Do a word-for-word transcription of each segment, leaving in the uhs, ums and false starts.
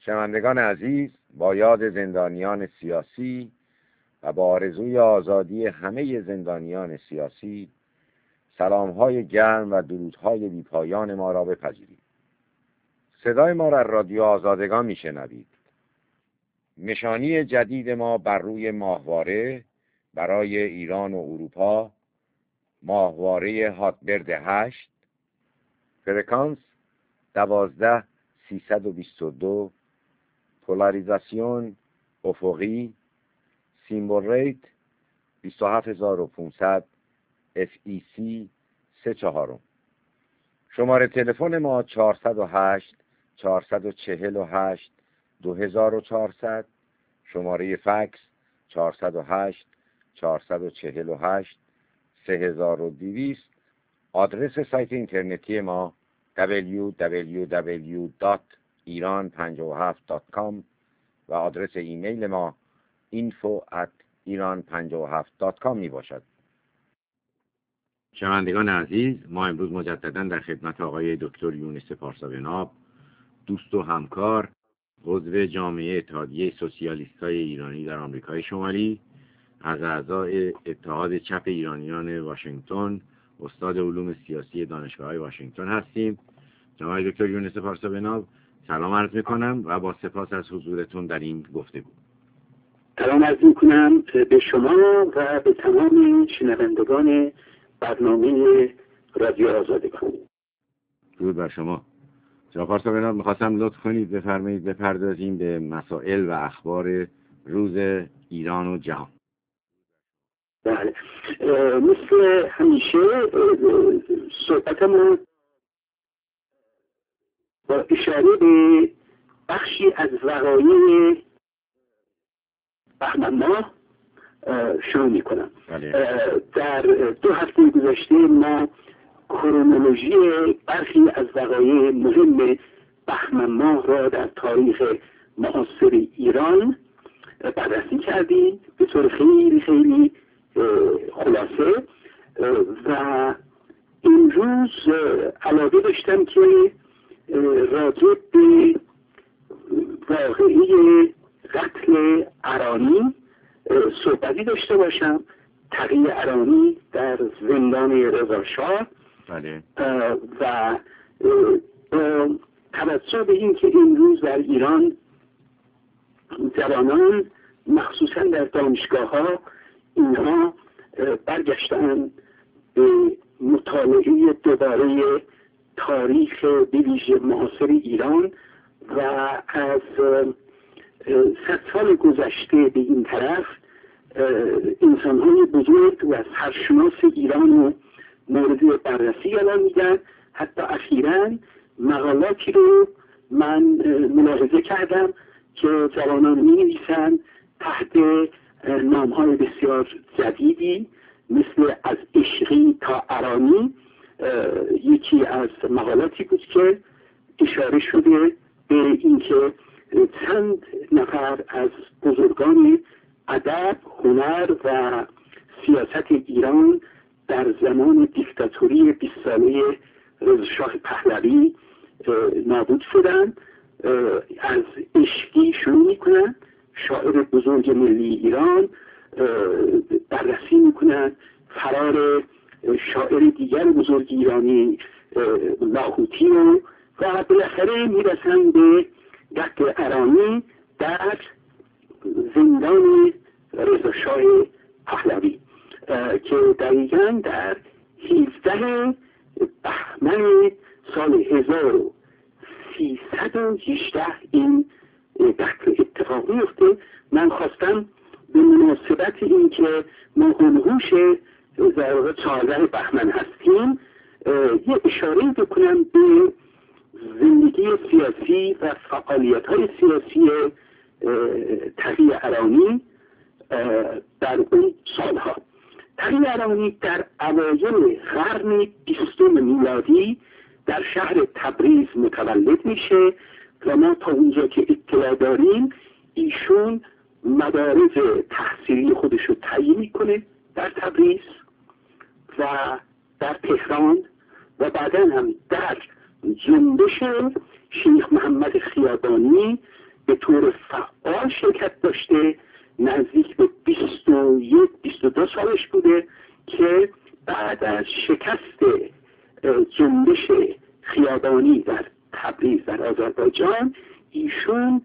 شنوندگان عزیز، با یاد زندانیان سیاسی و با آرزوی آزادی همه زندانیان سیاسی، سلام‌های گرم و درودهای بی‌پایان ما را بپذیرید. صدای ما را رادیو آزادگان میشنوید. نشانی جدید ما بر روی ماهواره برای ایران و اروپا، ماهواره هاتبرد هشت، فرکانس دوازده سیصد و بیست و دو، پولاریزاسیون افقی، سیمبل ریت بیست و هفت هزار و پانصد، اف ای سی سه چهارم. شماره تلفن ما چهارصد و هشت چهارصد و چهل و هشت دو هزار و چهارصد، شماره فکس چهارصد و هشت چهارصد و چهل و هشت سه هزار و دویست. آدرس سایت اینترنتی ما دبلیو دبلیو دبلیو دات ایران پنجاه و هفت دات کام و آدرس ایمیل ما اینفو ات ایران پنجاه و هفت دات کام می باشد. شنوندگان عزیز، ما امروز مجددا در خدمت آقای دکتر یونس پارسابناب، دوست و همکار، عضو جامعه اتحادیه سوسیالیست‌های ایرانی در آمریکای شمالی، از اعضای اتحاد چپ ایرانیان واشنگتن، استاد علوم سیاسی دانشگاه واشنگتن هستیم. جناب دکتر یونس پارسابناب، سلام عرض میکنم و با سپاس از حضورتون در این گفتگو. سلام عرض میکنم به شما و به تمام شنوندگان برنامه رادیو آزادگان. درود بر شما. جناب پارسابناب، میخواستم لطف کنید بفرمایید بپردازیم به مسائل و اخبار روز ایران و جهان. بله، مثل همیشه صحبتمون با اشاره به بخشی از وقایع بهمن ماه شروع میکنم. در دو هفته گذشته ما کرونولوژی برخی از وقایع مهم بهمن ماه را در تاریخ معاصر ایران بررسی کردیم به طور خیلی خیلی خلاصه و امروز علاقه داشتم که راجع به واقعه قتل ارانی صحبتی داشته باشم. تقی ارانی در زندان رضاشاه و با توجه به این که امروز در ایران جوانان مخصوصا در دانشگاه ها اینها برگشتن به مطالعه دوباره تاریخ به ویژه معاصر ایران و از صد سال گذشته به این طرف انسان‌های بزرگ و سرشناس ایران رو مورد بررسی قرار میدن. حتی اخیراً مقالاتی رو من ملاحظه کردم که جوانان می‌نویسن تحت نام‌های بسیار جدیدی مثل از عشقی تا ارانی. یکی از مقالاتی بود که اشاره شده به اینکه چند نفر از بزرگان ادب، هنر و سیاست ایران در زمان دیکتاتوری بیست ساله رضاشاه پهلوی نابود شدن. از عشقی شروع میکنن، شاعر بزرگ ملی ایران، بررسی میکنن فرار شاعر دیگر بزرگ ایرانی لاهوتی رو و بالاخره میرسن به قتل ارانی در زندان رضاشاه پهلوی که دقیقاً در هفدهم بهمن سال هزار و سیصد و هجده این قتل اتفاق میفته. من خواستم به مناسبت این که ما هنوش در واقع چهاردهم بهمن هستیم یه اشاره بکنم به زندگی سیاسی و فعالیت های سیاسی تقی ارانی در اون سالها. تقی ارانی در اوایل قرن بیستم میلادی در شهر تبریز متولد میشه و ما تا اونجا که اطلاع داریم ایشون مدارج تحصیلی خودش رو تعیین میکنه در تبریز و در تهران و بعدا هم در جنبش شیخ محمد خیابانی به طور فعال شرکت داشته، نزدیک به بیست و یک بیست و دو سالش بوده که بعد از شکست جنبش خیابانی در تبریز در آذربایجان ایشون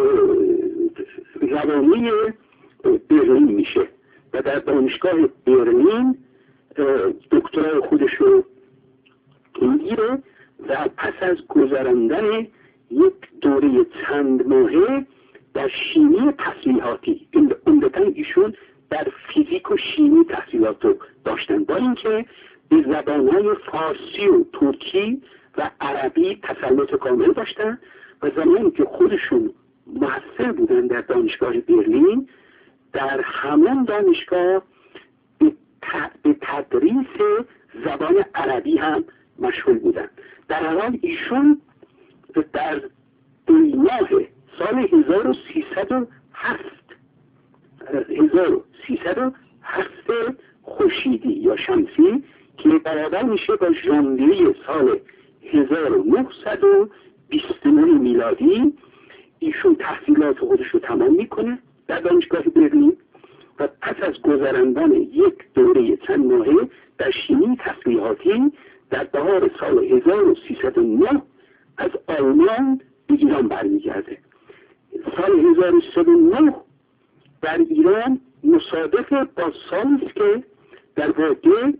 روانه برلین میشه و در دانشگاه برلین دکترای خودش رو میگیره و پس از گذراندن یک دوره چند ماهه در شیمی تحصیلاتی، عمدتاً ایشون در فیزیک و شیمی تحصیلات رو داشتن، با اینکه به زبانهای فارسی و ترکی و عربی تسلط کامل داشتن و زمانی که خودشون مؤثر بودن در دانشگاه برلین، در همان دانشگاه به تدریس زبان عربی هم مشغول بودن. در حال ایشون در دی ماه سال هزار و سیصد و هفت هزار و سیصد و هفت خورشیدی یا شمسی که برابر میشه با ژانویه سال هزار و نهصد و بیست و نه میلادی، ایشون تحصیلات خودش رو تمام میکنه در دانشگاه برلین و پس از گذراندن یک دوره چند ماهه در شیمی تحصیلاتی در بهار سال هزار و سیصد و نه از آلمان به ایران برمیگرده. سال هزار و سیصد و نه در ایران مصادف با سالی است که در واقع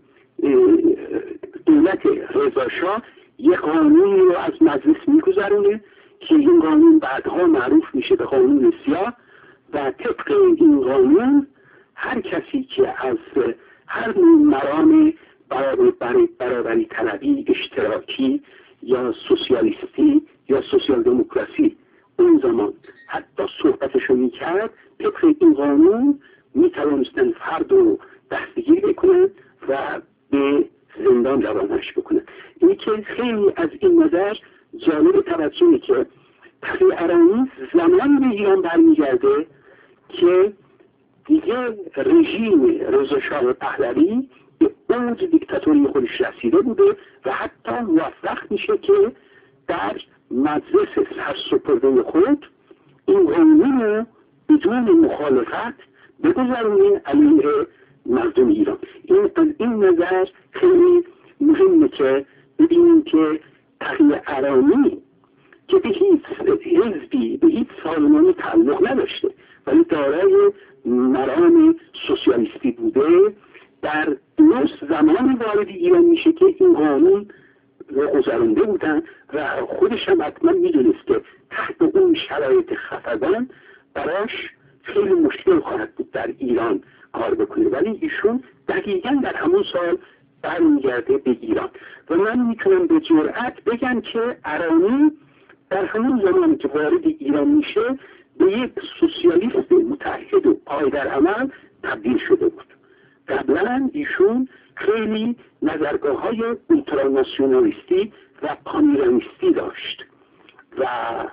دولت رضا شاه یک قانونی رو از مجلس میگذرونه که این قانون بعدها معروف میشه به قانون سیاه و طبق این قانون هر کسی که از هر مرام برابری, برابری طلبی، اشتراکی یا سوسیالیستی یا سوسیال دموکراسی اون زمان حتی صحبتشو میکرد، طبق این قانون میتوانستن فرد رو دستگیر بکنن و به زندان روانش بکنن. اینی که خیلی از این نظر جالب توجهی که تقی ارانی زمان به ایران برمیگرده که دیگه رژیم رضا شاه پهلوی به اوج دیکتاتوری خودش رسیده بوده و حتی موفق میشه که در مجلس سرسپرده خود این قانون رو بدون مخالفت بگذارونه علیه مردم ایران. این از این نظر خیلی مهمه که ببینیم که تقی ارانی که به هیچ حزبی به هیچ سازمانی تعلق نداشته ولی دارای مرام سوسیالیستی بوده، در درست زمان وارد ایران میشه که این قانون رو گذرانده بودن و خودش هم حتما میدونست که تحت اون شرایط خفقان براش خیلی مشکل خواهد بود در ایران کار بکنه، ولی ایشون دقیقا در همون سال برمیگرده به ایران و من میتونم به جرئت بگم که ارانی در همون زمانی که وارد ایران میشه به یک سوسیالیست متحد و پای در عمل تبدیل شده بود. قبلا ایشون خیلی نظرگاه های اولتراناسیونالیستی و پانیرانیستی داشت و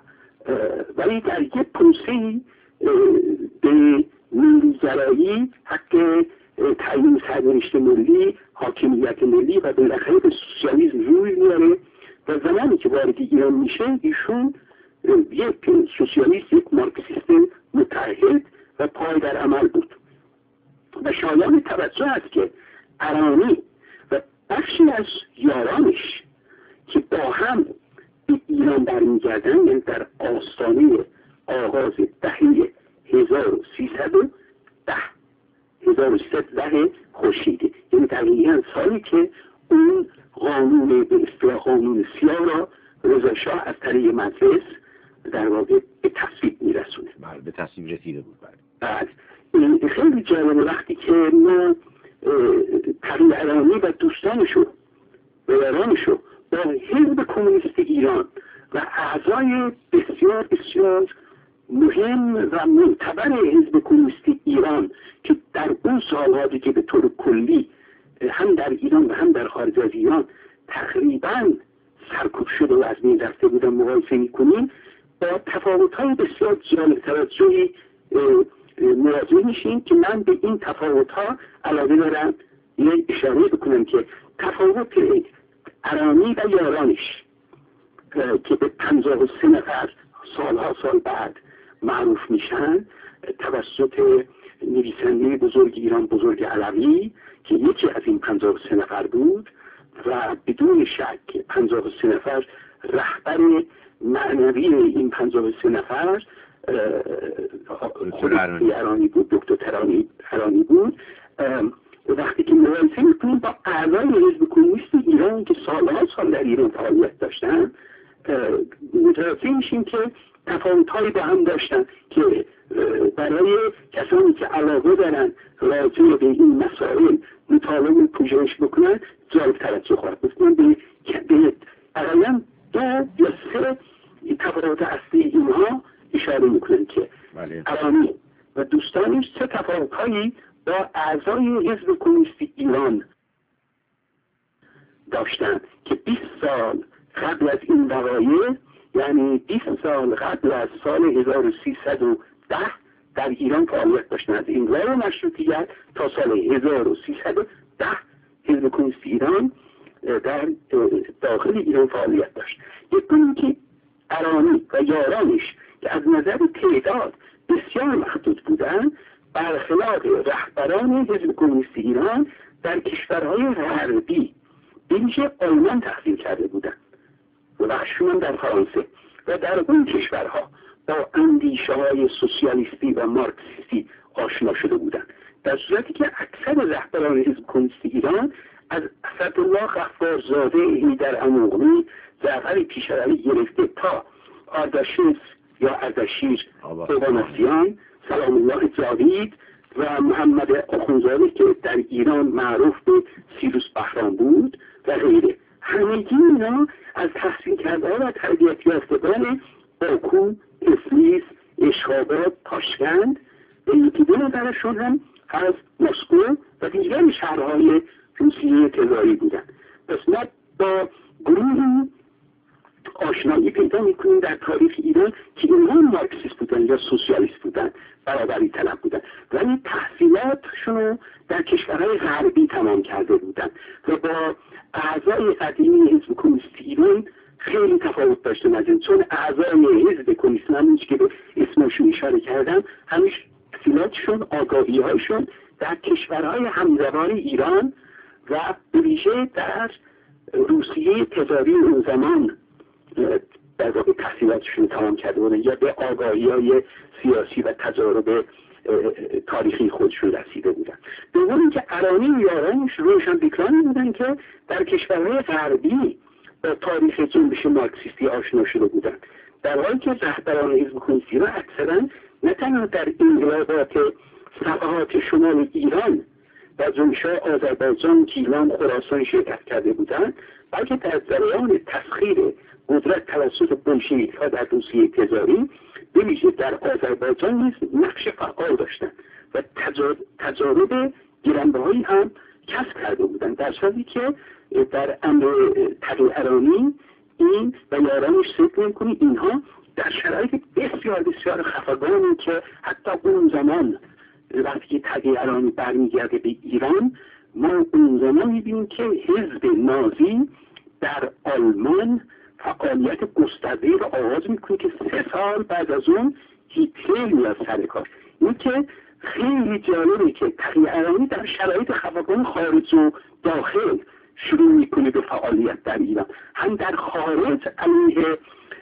ولی در یک پروسه‌ای به ملی‌گرایی، حق تعیین سرنوشت ملی، حاکمیت ملی و بالاخره به سوسیالیسم روی میاره و زمانی که وارد ایران میشه ایشون یک سوسیالیست، یک مارکسیست متحد و پای در عمل بود و شایان توجه است که ارانی و بخشی از یارانش که با هم به ایران برمیگردن، یعنی در آستانه آغاز دهه هزار و سیصد و ده هزار و سیصد و ده خورشیدی، یعنی دقیقاً سالی که اون قانون به اصطلاح قانون سیاه را رضا شاه از طریق مجلس در واقع به تصویب میرسونه. بله، به تصویب رسیده بود. بله. این خیلی جالب وقتی که ما تقی ارانی و دوستانشو و یارانشو با حزب کمونیست ایران و اعضای بسیار بسیار مهم و معتبر حزب کمونیست ایران که در اون سالهایی که به طور کلی هم در ایران و هم در خارج از ایران تقریباً سرکوب شده و از بین رفته بودن مقایسه میکنیم، با تفاوت‌های بسیار جالب توجهی مواجه میشیم که من به این تفاوت‌ها علاقه دارم یه اشاره بکنم که تفاوت ارانی و یارانش که به پنجاه و سه نفر سالها سال بعد معروف میشن توسط نویسنده بزرگ ایران بزرگ علوی که یکی از این پنجاه و سه نفر بود و بدون شک پنجاه و سه نفر رهبر معنوی این پنجاه و سه نفر خود ترانی بود، دکتر ترانی ترانی بود. وقتی که مقایسه میکنیم با اعضای حزب کمونیست ایران که سالها سال در ایران فعالیت داشتن متوجه میشیم که تفاوت‌هایی با هم داشتن که برای کسانی که علاقه دارن راجع به این مسائل مطالعه و پژوهش بکنن جالب توجه خواهد بود. من به به اقلاً دو یا سه تفاوت اصلی اینها اشاره میکنن که علانی و دوستانش چه تفاوت‌هایی با اعضای حزب کمونیست ایران داشتن که بیست سال قبل از این وقایع، یعنی بیست سال قبل از سال هزار و سیصد و ده در ایران فعالیت داشتن. از انقلاب مشروطیت تا سال هزار و سیصد و ده حزب کمونیست ایران در داخل ایران فعالیت داشت. یکی که علانی و یارانش که از نظر تعداد بسیار محدود بودند، برخلاف رهبران حزب کمونیست ایران در کشورهای غربی بویژه آلمان تحصیل کرده بودند و بخششون در فرانسه و در اون کشورها با اندیشه های سوسیالیستی و مارکسیستی آشنا شده بودند، در صورتی که اکثر رهبران حزب کمونیست ایران از اسدالله غفارزاده حیدر اموغلی، جعفر پیشروی گرفته تا آردشیر یا اردشیر اوبانسیان، سلام الله جاوید و محمد آخوندزاده که در ایران معروف به سیروس بهرام بود و غیره، همگی اینا از تحصیل کرده و تربیت یافتگان باکو، تفلیس، اشخاباد، تاشکند و یکی دو نفرشون هم از مسکو و دیگر شهرهای روسیه تزاری بودن. پس ما با گروه آشنایی پیدا میکنیم در تاریخ ایران که اینها مارکسیست بودن یا سوسیالیست بودن، برابری طلب بودن، ولی تحصیلاتشون در کشورهای غربی تمام کرده بودن و با اعضای قدیمی حزب کمونیست ایران خیلی تفاوت داشته بودن، چون اعضای حزب کمونیست همیشه که به اسمشون اشاره کردم همیشه تحصیلاتشون، آگاهی‌هایشون در کشورهای همزبان ایران و به ویژه در روسیه تزاری اون زمان در واقع تحصیلاتشون تمام کرده بودن یا به آگاهی‌های سیاسی و تجارب تاریخی خودشون رسیده بودن. دوم که علانی و یارانش روشن فکرانی بودن که در کشورهای غربی با تاریخ جنبش مارکسیستی آشنا شده بودن، در حالی که رهبران حزب کمونیست ایران اکثرا نه تنها در انقلابات صفحات شمال ایران و جنبش‌های آذربایجان، گیلان، خراسان شرکت کرده بودند، بلکه در جریان تسخیر قدرت توسط بلشویک‌ها در روسیه تزاری به ویژه در آذربایجان نیز نقش فعال داشتند و تجارب گرانبهایی هم کسب کرده بودند، در صورتی که در امر تقی ارانی این و یارانش فکر می‌کنی اینها در شرایط بسیار بسیار خفگانی که حتی اون زمان وقتی که تقی ارانی برمیگرده به ایران، ما اون زمان می‌بینیم که حزب نازی در آلمان فعالیت گسترده رو آغاز میکنه که سه سال بعد از اون هیتلر میاد سر کار. این که خیلی جالبه که تقی ارانی در شرایط خفگان خارج و داخل شروع میکنه به فعالیت در ایران، هم در خارج علیه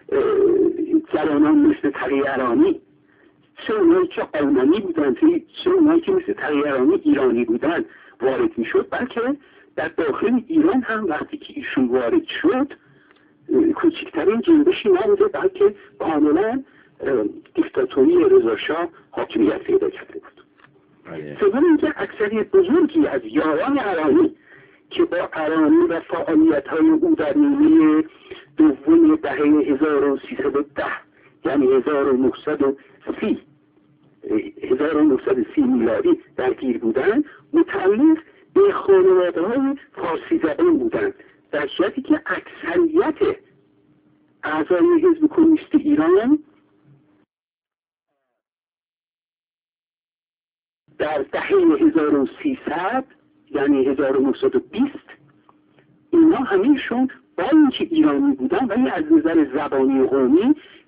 جوانان مثل تقی ارانی، چه اونایی که آلمانی بودن چه اونایی که مثل تقی ارانی ایرانی بودن وارد میشد، بلکه در داخل ایران هم وقتی که ایشون وارد شد کوچکترین جنبشی نبوده، بلکه کاملا دیکتاتوری رضاشاه حاکمیت پیدا کرده بود. سوم اینکه اکثریت بزرگی از یاران ارانی که با ارانی و فعالیت‌های او در نیمه دوم دهه هزار و سیصد و ده یعنی هزار و نهصد و سی هزار و نهصد و سی میلادی درگیر بودند، متعلق به خانواده‌های فارسی زبان بودند، در صورتی که اکثریت اعضای حزب کمونیست ایران در دهه هزار و سیصد یعنی هزار و نهصد و بیست اینا همه‌شون با اینکه ایرانی بودن ولی از نظر زبانی و قومی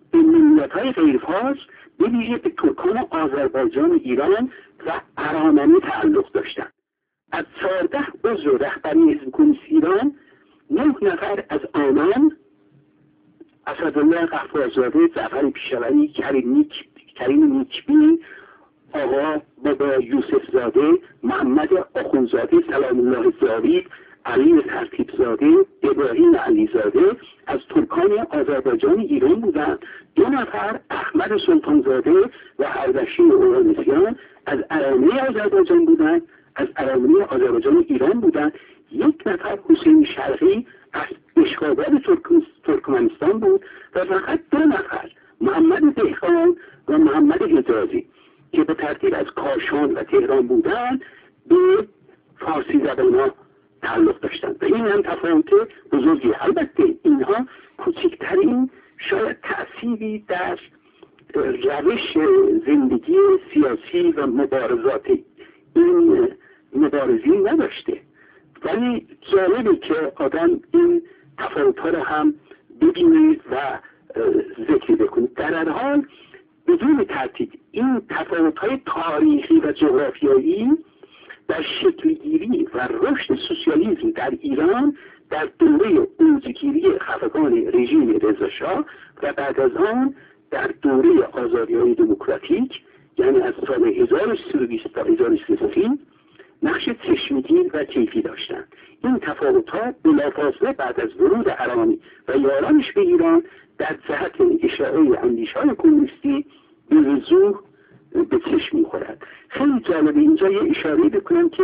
به ملیت‌های غیرفارس به ویژه به ترکان آذربایجان ایران و ارامنه تعلق داشتند. از چهارده عضو رهبری حزب کمونیست ایران، نه نفر از آنان اسدالله غفارزاده، جعفر پیشوری، کریم نیک کریم نیکبین، آقا بابا یوسف زاده، محمد آخوندزاده، سلام الله زاوید، علی ترتیب زاده، ابراهیم علیزاده از ترکان آذربایجان ایران بودند. دو نفر احمد سلطانزاده و اردشیر اورانسیان از ارامنه آذربایجان بودند، از ارامنه آذربایجان ایران بودند. یک نفر حسین شرقی از اشغاباد ترکمنستان بود و فقط دو نفر محمد دهقان و محمد حجازی که به ترتیب از کاشان و تهران بودند به فارسی زبان‌ها تعلق داشتند و این هم تفاوت بزرگی. البته اینها کوچکترین شاید تأثیری در روش زندگی سیاسی و مبارزات این مبارزین نداشته، ولی جالبه که آدم این تفاوت‌ها را هم ببینه و ذکر بکنه. در هر حال بدون ترتیب این تفاوت‌های تاریخی و جغرافیایی در شکلگیری و رشد سوسیالیسم در ایران در دوره اوجگیری خفقان رژیم رضاشاه و بعد از آن در دوره آزادی‌های دموکراتیک، یعنی از سال هزار و سیصد و بیست تا هزار و سیصد و سی نقش چشمگیر و کیفی داشتند. این تفاوت‌ها بلافاصله بعد از ورود ارامنی و یارانش به ایران در جهت اشاعه اندیشه‌های کمونیستی به وضوح به چشم می‌خورد. خیلی جالبه اینجا یه اشاره بکنم که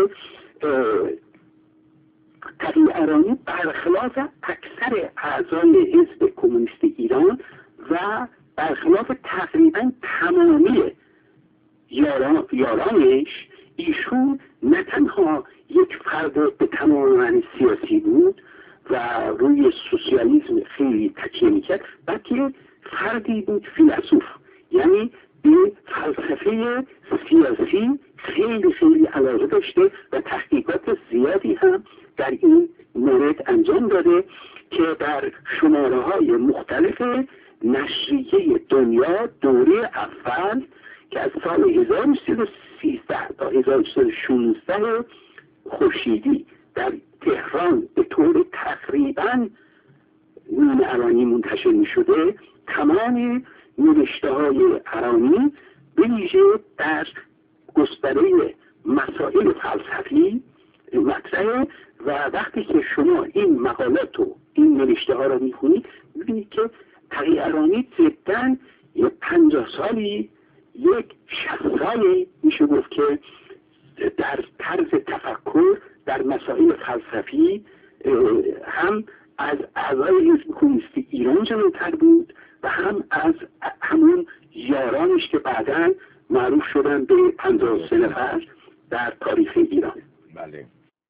تقی ارانی برخلاف اکثر اعضای حزب کمونیست ایران و برخلاف تقریبا تمامی یاران، یارانش، ایشون نه تنها یک فرد به تمام معنی سیاسی بود و روی سوسیالیسم خیلی تکیه میکرد، بلکه فردی بود فیلسوف، یعنی به فلسفه سیاسی خیلی خیلی علاقه داشته و تحقیقات زیادی هم در این مورد انجام داده که در شماره های مختلف نشریه دنیا دوره اول که از سال هزار و سیصد و سیزده تا هزار و سیصد و شانزده خورشیدی در تهران به طور تقریبا نیم ارانی منتشر می شده، تمام نوشته های ارانی به ویژه در گستره مسائل فلسفی مطرحه و وقتی که شما این مقالات و این نوشته ها را میخونید میبینید که تقی ارانی جداً یک پنجاه سالی یک شصت سالی میشه گفت که در طرز تفکر در مسائل فلسفی هم از اعضای حزب کمونیست ایران جلوتر بود و هم از همون یارانش که بعداً معروف شدن به پنجاه و سه نفر در تاریخ ایران. بله.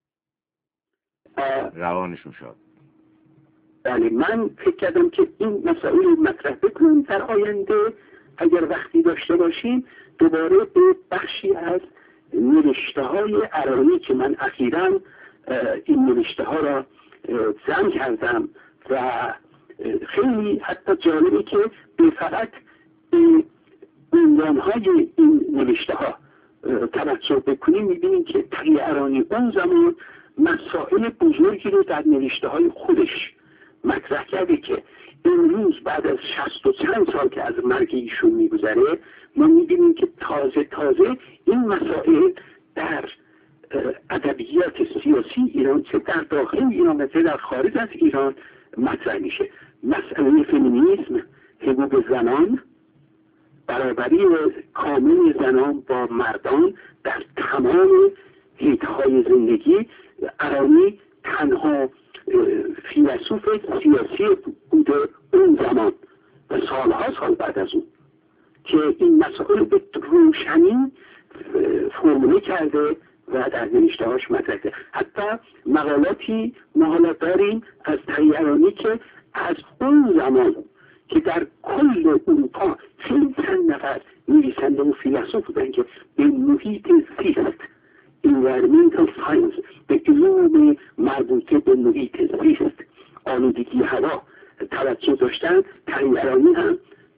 روانشون شد. بله، من فکر کردم که این مسائل مطرح بکنم در آینده اگر وقتی داشته باشیم دوباره به بخشی از نوشته های ارانی که من اخیراً این نوشته ها را جمع کردم و خیلی حتی جالبه که به فقط عنوان های این نوشته ها توجه بکنیم میبینیم که تقی ارانی اون زمان مسائل بزرگی رو در نوشته های خودش مطرح کرده که امروز بعد از شصت و چند سال که از مرگ ایشون میگذره ما میبینیم که تازه تازه این مسائل در ادبیات سیاسی ایران چه در داخل ایران و چه در خارج از ایران مطرح میشه. مسئله فمینیسم، حقوق زنان، برابری کامل زنان با مردان در تمام حیطه‌های زندگی. ارانی تنها فیلسوف سیاسی بوده اون زمان و سالها سال بعد از اون که این مسائل به روشنی فرموله کرده و در نوشته‌هاش مطرح کرده. حتی مقالاتی ما حالا داریم از تقی ارانی که از اون زمان که در کل اروپا خیلی چند نفر نویسنده و فیلسوف بودن که به محیط زیست، environmental science، به علوم مربوطه به محیط زیست، آلودگی هوا توجه داشتن، تقی ارانی هم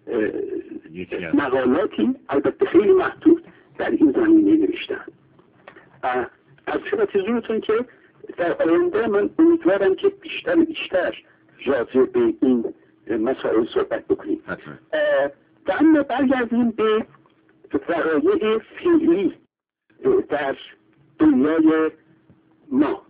مقالاتی البته خیلی محدود در این زمینه نوشتن. از خدمت که در آینده من امیدوارم که بیشتر بیشتر راجع به این مسائل صحبت بکنیم. و اما برگردیم به وقایع فعلی در دنیای ما.